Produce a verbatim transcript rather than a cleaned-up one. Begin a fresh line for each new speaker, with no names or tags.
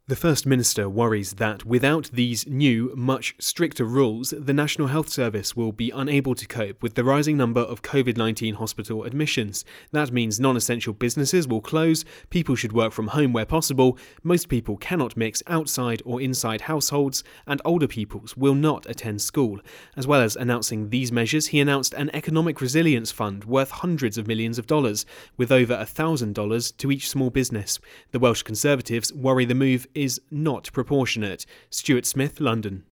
The First Minister worries that without these new, much stricter rules, the National Health Service will be unable to cope with the rising number of covid nineteen hospital admissions. That means non-essential businesses will close, people should work from home where possible, most people cannot mix outside or inside households, and older peoples will not attend school. As well as announcing these measures, he announced an economic resilience fund worth hundreds of millions of dollars, with over one thousand dollars to each small business. The Welsh Conservatives worry the move is not proportionate. Stuart Smith, London.